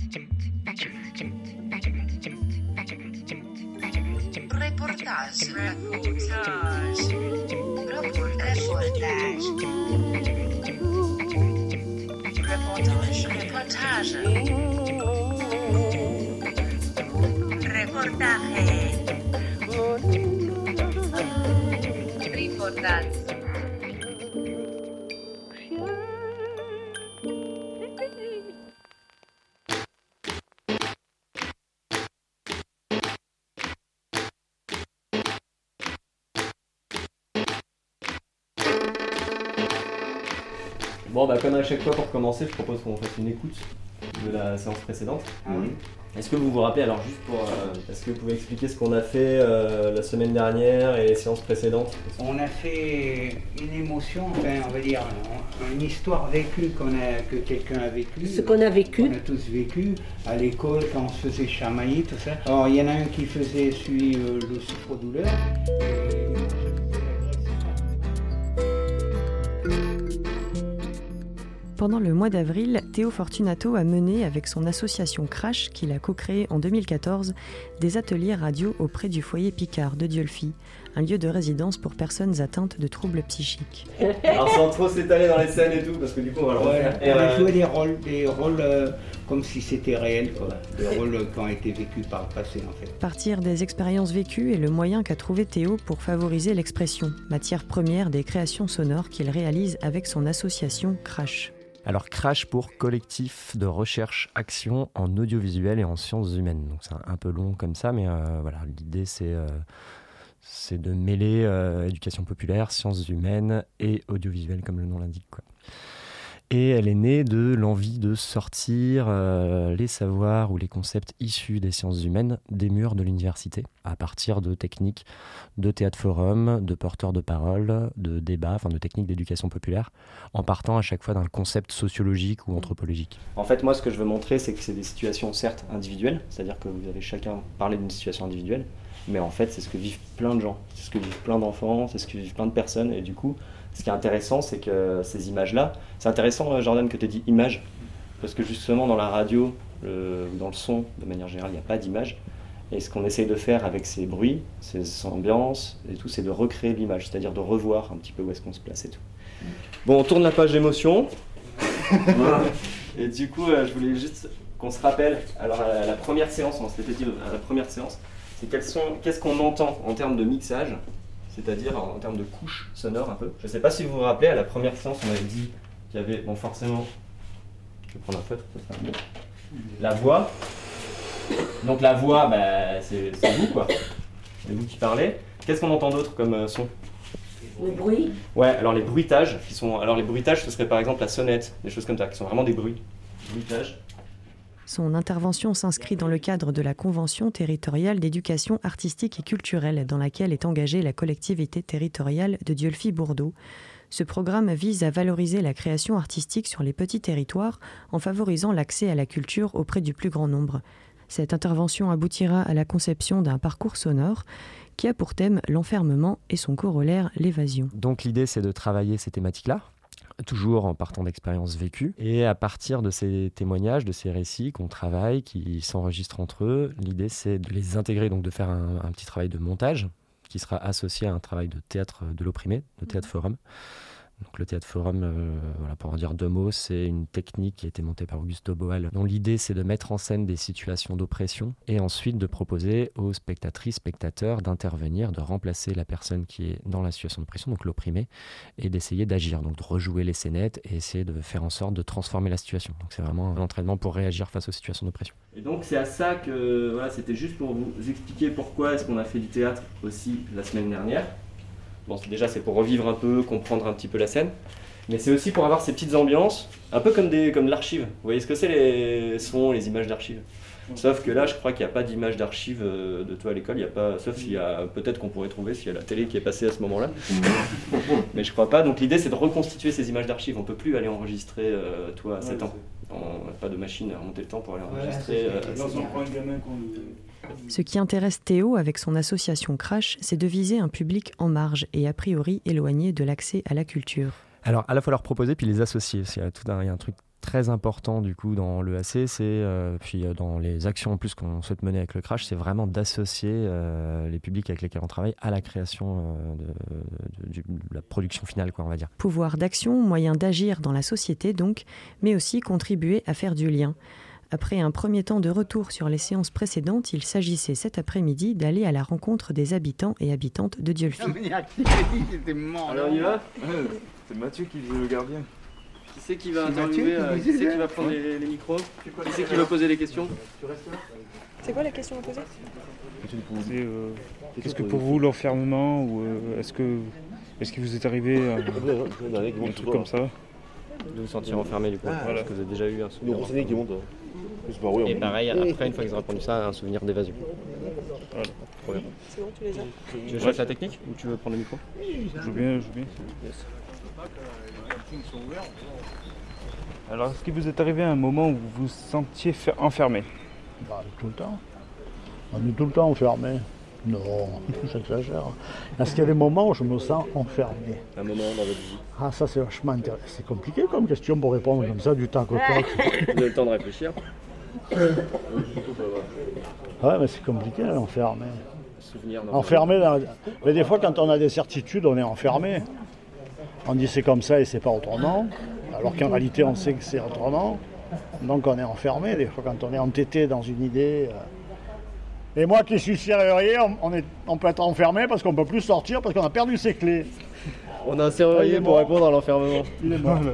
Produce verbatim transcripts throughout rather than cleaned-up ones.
Reportage. Reportage. Reportage. Reportage. Reportaje. Reportage. Bon, bah, comme à chaque fois, pour commencer, je propose qu'on fasse une écoute de la séance précédente. Oui. Est-ce que vous vous rappelez, alors juste pour... Euh, est-ce que vous pouvez expliquer ce qu'on a fait euh, la semaine dernière et les séances précédentes? On a fait une émotion, enfin, on va dire, une histoire vécue qu'on a, que quelqu'un a vécu. Ce qu'on a vécu. On a tous vécu à l'école quand on se faisait chamailler, tout ça. Alors il y en a un qui faisait celui euh, le souffre-douleur. Pendant le mois d'avril, Théo Fortunato a mené avec son association Crash, qu'il a co-créée en deux mille quatorze, des ateliers radio auprès du foyer Picard de Dieulfi, un lieu de résidence pour personnes atteintes de troubles psychiques. Alors sans trop s'étaler dans les scènes et tout, parce que du coup on va le refaire. Ouais, on a joué des rôles, des rôles euh, comme si c'était réel, quoi. Des rôles qui ont été vécus par le passé en fait. Partir des expériences vécues est le moyen qu'a trouvé Théo pour favoriser l'expression, matière première des créations sonores qu'il réalise avec son association Crash. Alors Crash pour collectif de recherche action en audiovisuel et en sciences humaines. Donc c'est un peu long comme ça, mais euh, voilà, l'idée c'est, euh, c'est de mêler euh, éducation populaire, sciences humaines et audiovisuel comme le nom l'indique, quoi. Et elle est née de l'envie de sortir euh, les savoirs ou les concepts issus des sciences humaines des murs de l'université, à partir de techniques de théâtre-forum, de porteurs de parole, de débats, enfin de techniques d'éducation populaire, en partant à chaque fois d'un concept sociologique ou anthropologique. En fait, moi, ce que je veux montrer, c'est que c'est des situations certes individuelles, c'est-à-dire que vous avez chacun parlé d'une situation individuelle, mais en fait, c'est ce que vivent plein de gens, c'est ce que vivent plein d'enfants, c'est ce que vivent plein de personnes, et du coup, ce qui est intéressant, c'est que ces images-là, c'est intéressant, Jordan, que tu aies dit images, parce que justement, dans la radio, le, dans le son, de manière générale, il n'y a pas d'image. Et ce qu'on essaye de faire avec ces bruits, ces ambiances et tout, c'est de recréer l'image, c'est-à-dire de revoir un petit peu où est-ce qu'on se place et tout. Bon, on tourne la page émotion. Et du coup, euh, je voulais juste qu'on se rappelle, alors à la, la première séance, on s'était dit à la première séance, c'est quels sont, qu'est-ce qu'on entend en termes de mixage, c'est-à-dire en, en termes de couches sonores un peu. Je ne sais pas si vous vous rappelez, à la première séance, on avait dit qu'il y avait, bon forcément, je vais prendre un feutre, ça sera mieux. La voix. Donc la voix, bah, c'est, c'est vous quoi, c'est vous qui parlez. Qu'est-ce qu'on entend d'autre comme euh, son? Le bruit. Ouais, alors les bruitages, qui sont, alors les bruitages, ce serait par exemple la sonnette, des choses comme ça, qui sont vraiment des bruits. Bruitages. Son intervention s'inscrit dans le cadre de la Convention territoriale d'éducation artistique et culturelle dans laquelle est engagée la collectivité territoriale de Dieulfi-Bourdeaux. Ce programme vise à valoriser la création artistique sur les petits territoires en favorisant l'accès à la culture auprès du plus grand nombre. Cette intervention aboutira à la conception d'un parcours sonore qui a pour thème l'enfermement et son corollaire l'évasion. Donc l'idée c'est de travailler ces thématiques-là, toujours en partant d'expériences vécues. Et à partir de ces témoignages, de ces récits qu'on travaille, qui s'enregistrent entre eux, l'idée c'est de les intégrer, donc de faire un, un petit travail de montage qui sera associé à un travail de théâtre de l'opprimé, de théâtre-forum. Donc le théâtre-forum, euh, voilà, pour en dire deux mots, c'est une technique qui a été montée par Augusto Boal, dont l'idée c'est de mettre en scène des situations d'oppression et ensuite de proposer aux spectatrices, spectateurs d'intervenir, de remplacer la personne qui est dans la situation d'oppression, donc l'opprimé, et d'essayer d'agir, donc de rejouer les scénettes et essayer de faire en sorte de transformer la situation. Donc c'est vraiment un entraînement pour réagir face aux situations d'oppression. Et donc c'est à ça que, voilà, c'était juste pour vous expliquer pourquoi est-ce qu'on a fait du théâtre aussi la semaine dernière. Bon, déjà c'est pour revivre un peu, comprendre un petit peu la scène, mais c'est aussi pour avoir ces petites ambiances, un peu comme, des, comme de l'archive. Vous voyez ce que c'est les sons, les images d'archives? Sauf que là, je crois qu'il n'y a pas d'image d'archives de toi à l'école, il y a pas, sauf s'il y a, peut-être qu'on pourrait trouver s'il y a la télé qui est passée à ce moment-là. Mais je crois pas, donc l'idée c'est de reconstituer ces images d'archives. On peut plus aller enregistrer, euh, toi, à sept ans. On n'a pas de machine à remonter le temps pour aller enregistrer. Ouais, euh, on prend une gamin qu'on... Ce qui intéresse Théo avec son association Crash, c'est de viser un public en marge et a priori éloigné de l'accès à la culture. Alors à la fois leur proposer puis les associer, il y a tout un, il y a un truc très important du coup dans l'E A C, c'est euh, puis euh, dans les actions en plus qu'on souhaite mener avec le Crash, c'est vraiment d'associer euh, les publics avec lesquels on travaille à la création euh, de, de, de, de la production finale, quoi, on va dire. Pouvoir d'action, moyen d'agir dans la société donc, mais aussi contribuer à faire du lien. Après un premier temps de retour sur les séances précédentes, il s'agissait cet après-midi d'aller à la rencontre des habitants et habitantes de Dieulefit. Alors on y va ? C'est Mathieu qui faisait le gardien. Qui c'est qui va C'est interviewer, Mathieu qui euh, disait qui c'est qui ça. va prendre les, les micros? Qui c'est qui va poser les questions? C'est quoi la question à poser? C'est, euh, Qu'est-ce que pour vous l'enfermement ou euh, est-ce que est-ce qu'il vous est arrivé euh, un truc comme ça? De vous sentir enfermé du coup, Ah, parce que vous avez déjà eu un souvenir. Donc, qui monte. Et pareil, après, une fois qu'ils ont répondu ça, un souvenir d'évasion. Voilà. Trop bien. C'est bon, tu les as? Tu veux jouer la technique ou tu veux prendre le micro? Je veux bien, je veux bien. Yes. Alors, est-ce qu'il vous est arrivé un moment où vous vous sentiez fer- enfermé? Bah, tout le temps. On est tout le temps enfermé. Non, j'exagère. Est-ce qu'il y a des moments où je me sens enfermé? Un moment dans votre vie. Ah, ça c'est vachement intéressant. C'est compliqué comme question pour répondre comme ça du tac au tac. Vous avez le temps de réfléchir. Ouais, mais c'est compliqué l'enfermé. Souvenir dans Enfermé, dans... mais des fois quand on a des certitudes, on est enfermé. On dit c'est comme ça et c'est pas autrement. Alors qu'en réalité, on sait que c'est autrement. Donc on est enfermé. Des fois, quand on est entêté dans une idée. Euh... Et moi qui suis serrurier, on, on, est, on peut être enfermé parce qu'on ne peut plus sortir parce qu'on a perdu ses clés. On a un serrurier pour répondre à l'enfermement. Il est mort.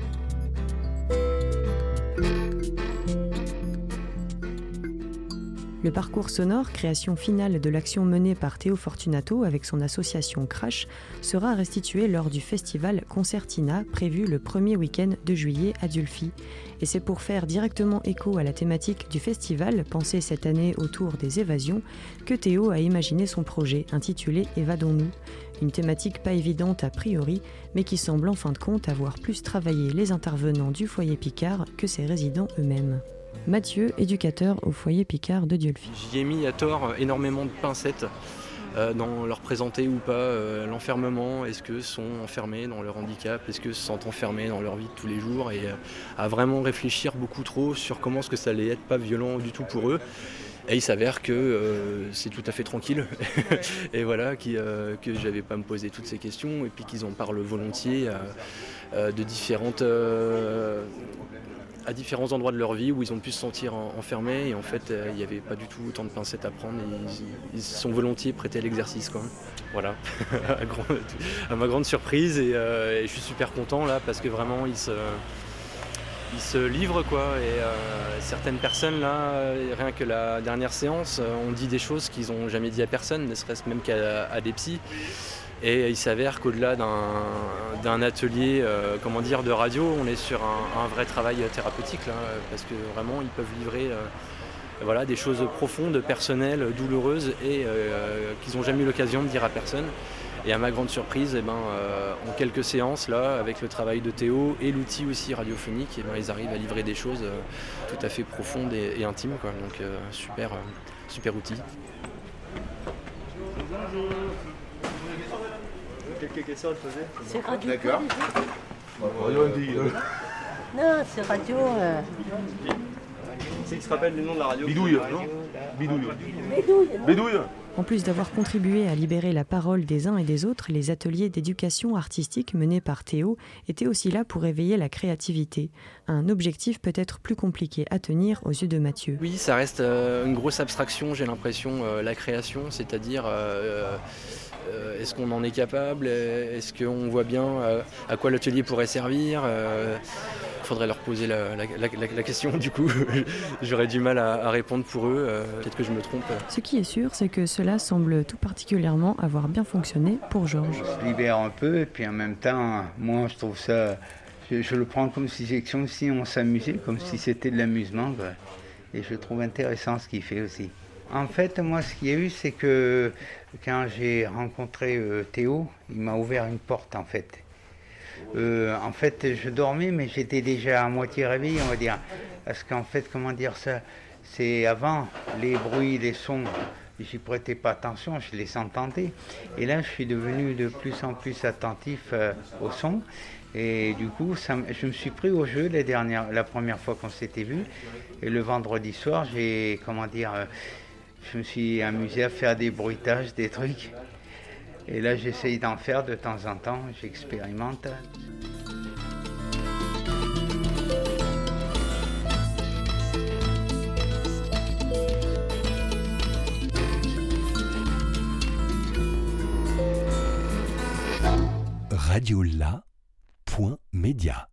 Le parcours sonore, création finale de l'action menée par Théo Fortunato avec son association Crash, sera restitué lors du festival Concertina prévu le premier week-end de juillet à Dieulefit. Et c'est pour faire directement écho à la thématique du festival, pensé cette année autour des évasions, que Théo a imaginé son projet intitulé Évadons-nous. Une thématique pas évidente a priori, mais qui semble en fin de compte avoir plus travaillé les intervenants du foyer Picard que ses résidents eux-mêmes. Mathieu, éducateur au foyer Picard de Dieulefit. J'y ai mis à tort énormément de pincettes euh, dans leur présenter ou pas euh, l'enfermement. Est-ce qu'ils sont enfermés dans leur handicap? Est-ce qu'ils se sentent enfermés dans leur vie de tous les jours? Et euh, à vraiment réfléchir beaucoup trop sur comment est-ce que ça allait être pas violent du tout pour eux. Et il s'avère que euh, c'est tout à fait tranquille et voilà, qui, euh, que j'avais pas à me poser toutes ces questions et puis qu'ils en parlent volontiers euh, euh, de différentes... Euh, à différents endroits de leur vie où ils ont pu se sentir en, enfermés et en fait euh, il n'y avait pas du tout autant de pincettes à prendre et ils, ils sont volontiers prêtés à l'exercice quoi. Voilà, à, grand, à ma grande surprise et, euh, et je suis super content là parce que vraiment ils se, ils se livrent quoi et euh, certaines personnes là, rien que la dernière séance, ont dit des choses qu'ils n'ont jamais dit à personne, ne serait-ce même qu'à à des psys. Et il s'avère qu'au-delà d'un, d'un atelier euh, comment dire, de radio, on est sur un, un vrai travail thérapeutique là, parce que vraiment ils peuvent livrer euh, voilà, des choses profondes, personnelles, douloureuses et euh, qu'ils n'ont jamais eu l'occasion de dire à personne. Et à ma grande surprise, eh ben, euh, en quelques séances, là, avec le travail de Théo et l'outil aussi radiophonique, eh ben, ils arrivent à livrer des choses euh, tout à fait profondes et, et intimes. Quoi. Donc euh, super, euh, super outil. Quelques questions à te poser? C'est radio. D'accord. Non, c'est radio. Euh... C'est qui se rappelle du nom de la radio? Bidouille, non? Bidouille. Bédouille. Bidouille. En plus d'avoir contribué à libérer la parole des uns et des autres, les ateliers d'éducation artistique menés par Théo étaient aussi là pour éveiller la créativité. Un objectif peut-être plus compliqué à tenir aux yeux de Mathieu. Oui, ça reste euh, une grosse abstraction, j'ai l'impression, euh, la création, c'est-à-dire... Euh, Euh, est-ce qu'on en est capable? Est-ce qu'on voit bien euh, à quoi l'atelier pourrait servir? Il euh, faudrait leur poser la, la, la, la question, du coup. J'aurais du mal à, à répondre pour eux. Euh, peut-être que je me trompe. Ce qui est sûr, c'est que cela semble tout particulièrement avoir bien fonctionné pour Georges. On se libère un peu et puis en même temps, moi je trouve ça... Je, je le prends comme si, comme si on s'amusait, comme si c'était de l'amusement. Quoi. Et je trouve intéressant ce qu'il fait aussi. En fait, moi, ce qu'il y a eu, c'est que quand j'ai rencontré euh, Théo, il m'a ouvert une porte, en fait. Euh, en fait, je dormais, mais j'étais déjà à moitié réveillé, on va dire. Parce qu'en fait, comment dire ça, c'est avant, les bruits, les sons, j'y prêtais pas attention, je les entendais. Et là, je suis devenu de plus en plus attentif euh, aux sons. Et du coup, ça, je me suis pris au jeu les dernières, la première fois qu'on s'était vu. Et le vendredi soir, j'ai, comment dire, euh, je me suis amusé à faire des bruitages, des trucs. Et là, j'essaye d'en faire de temps en temps, j'expérimente. radiola point media